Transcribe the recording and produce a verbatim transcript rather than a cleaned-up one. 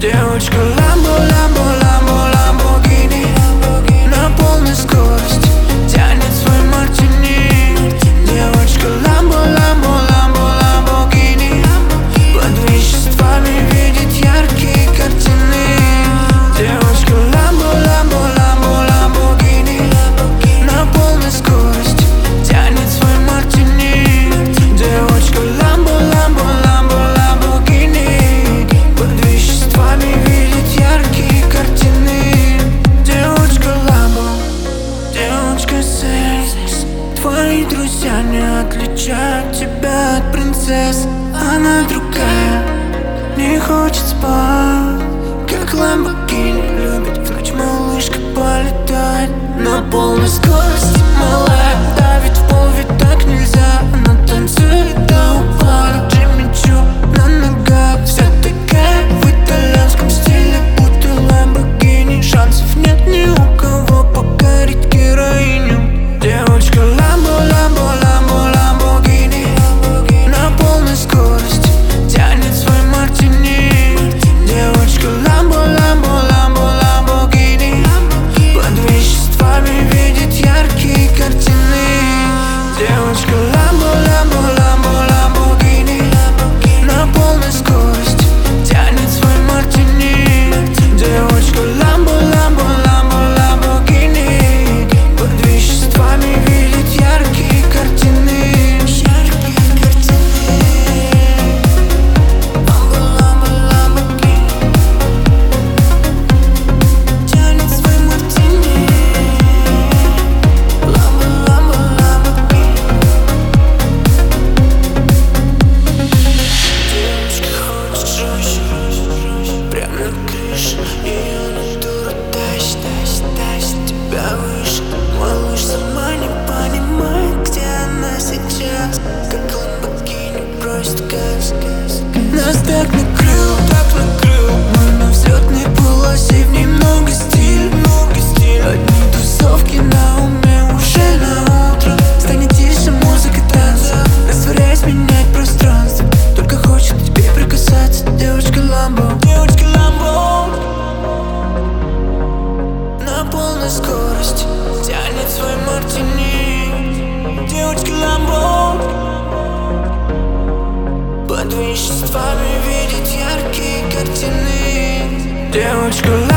Девочка Ламбо, Ламбо, Ламбо, Ламборгини на полной скорости тянет свой мартини. Девочка Ламбо, Ламбо, Ламбо, Ламборгини под веществами видит яркие картины. Девочка Ламбо, Ламбо, Ламбо, Ламборгини на полной скорости тянет свой мартини. Девочка Ламбо, Ламбо, Ламбо, Ламборгини под веществами видит яркие картины. Девочка Ламбо, девочка секс. Твои друзья не отличают тебя от принцесс. Она другая, не хочет спать, как Ламборгини любит в ночь малышка полетать на полной скорости. Малая давит в пол, ведь так нельзя. Она танцует до упора, Джимми Чу на ногах. Вся такая в итальянском стиле, будто Ламборгини. Шансов нет ни у кого покорить героиню. Девочка Ламбо, Ламбо, Ламбо, Ламборгини на полной скорости тянет свой мартини. Девочка Ламбо, Ламбо, Ламбо, Ламборгини под веществами видит яркие картины. Девочка Ламбо, Ламбо, Ламбо, Ламборгини на полной скорости тянет свой мартини. Девочка Ламбо, Ламбо, Ламбо, Ламборгини под веществами видит яркие картины. Яркие картины. Ламбо, Ламбо, Ламборгини тянет свой мартини. Ламбо, Ламбо, Ламборгини. Девочка хочет жестче, прям на крыше. Ее натура тащит, тащит, тащит тебя выше. Малыш сама не понимает, где она сейчас, как Ламборгини просит газ, газ. Нас так накрыл, так накрыл. Мы на взлетной полосе, в ней много стиля, много стиля. Одни тусовки на уме уже на утро. Станет тише музыка танца, растворяясь, менять пространство. Только хочет к тебе прикасаться. Девочка Ламбо, девочка Ламбо на полной скорости тянет свой мартини. Девочка Ламбо под веществами видит яркие картины. Девочка